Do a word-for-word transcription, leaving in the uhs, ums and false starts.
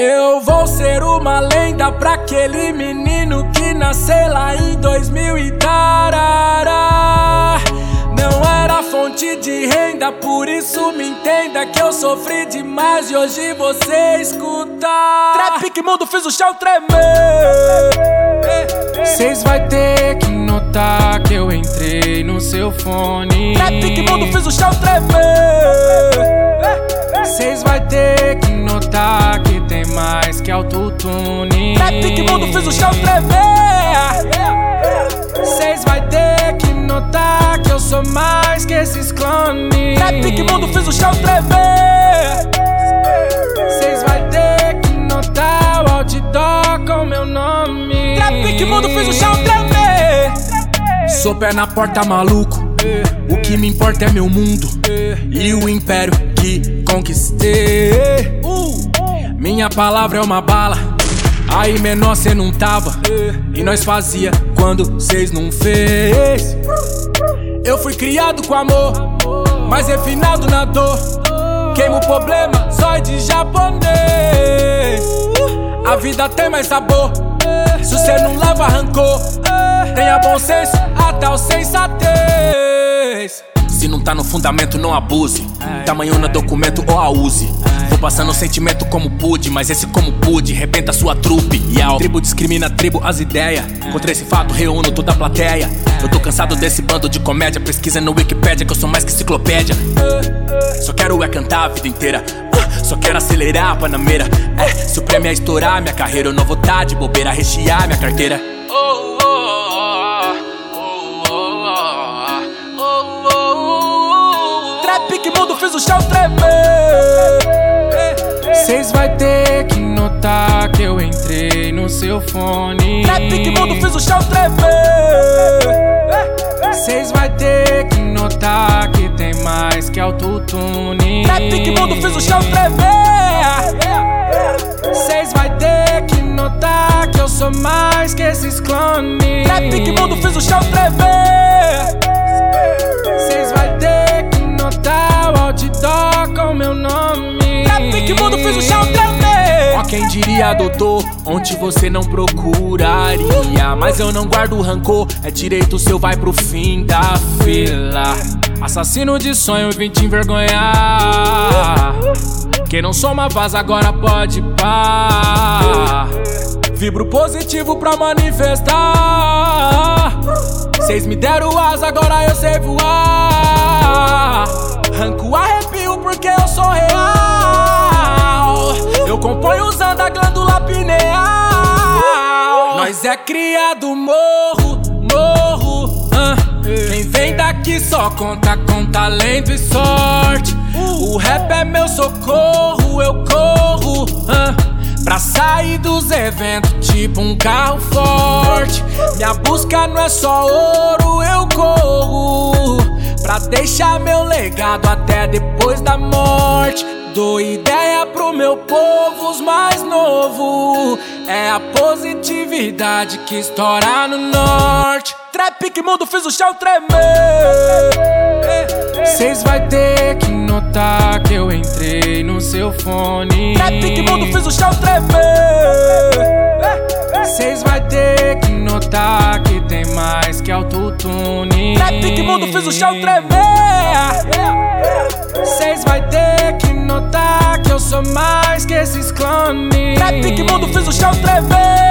Eu vou ser uma lenda pra aquele menino que nasceu lá em dois mil e tarará. Não era fonte de renda, por isso me entenda que eu sofri demais e hoje você escuta. Trap que mundo fez o chão tremer. Cês vai ter que notar que eu entrei no seu fone. Trap que mundo fez o chão tremer. Cês vai ter que notar que tem mais que autotune. Trap que mundo fez o chão tremer. Cês vai ter que notar que eu sou mais que esses clones. Trap que mundo fez o chão tremer. Cês vai ter que notar o outdoor com meu nome. Trap que mundo fez o chão tremer. Sou pé na porta maluco, o que me importa é meu mundo e o império que conquistei. Minha palavra é uma bala, aí menor cê não tava, e nós fazia quando cês não fez. Eu fui criado com amor, mas refinado na dor. Queimo o problema, só de japonês. A vida tem mais sabor, se cê não leva rancor. Tenha bom senso até o sensatez. Se não tá no fundamento, não abuse. Tamanho no documento ou a use. Vou passando o sentimento como pude, mas esse como pude rebenta sua trupe. E a tribo discrimina a tribo, as ideias. Contra esse fato, reúno toda a plateia. Eu tô cansado desse bando de comédia. Pesquisa no Wikipedia que eu sou mais que enciclopédia. Só quero é cantar a vida inteira. Só quero acelerar a panameira. É, se o prêmio é estourar minha carreira, eu não vou tá de bobeira, rechear minha carteira. Oh, oh, oh, oh, oh, oh, oh. Trap que mundo fez o chão tremer. Cês vai ter que notar que eu entrei no seu fone. Trap que mundo fez o chão tremer. Cês vai ter que notar que tem mais que autotune. Trap que mundo fez o chão tremer. Cês vai ter que notar que eu sou mais que esses clones. Trap que mundo fez o chão tremer. Cês vai ter que notar o outdoor com meu nome. Trap que mundo fez o chão tremer. Ó quem diria, doutor, onde você não procuraria. Mas eu não guardo rancor, é direito seu, vai pro fim da fila. Assassino de sonho, vim te envergonhar. Quem não soma vaza agora pode pá. Vibro positivo pra manifestar. Cês me deram asa, agora eu sei voar. Arranco arrepio porque eu sou real. Eu componho usando a glândula pineal. Nós é criado morro, morro. uh. Quem vem daqui só conta com talento e sorte. O rap é meu socorro, eu corro uh, pra sair dos eventos tipo um carro forte. Minha busca não é só ouro, eu corro pra deixar meu legado até depois da morte. Dou ideia pro meu povo, os mais novos. É a positividade que estoura no norte. Trap que mundo fez o chão tremer. Cês vai ter que notar que eu entrei no seu fone. Trap que mundo fez o chão tremer. Cês vai ter que notar que tem mais que autotune. Trap que mundo fez o chão tremer. Cês vai ter que notar que eu sou mais que esses clones. Trap que mundo fez o chão tremer.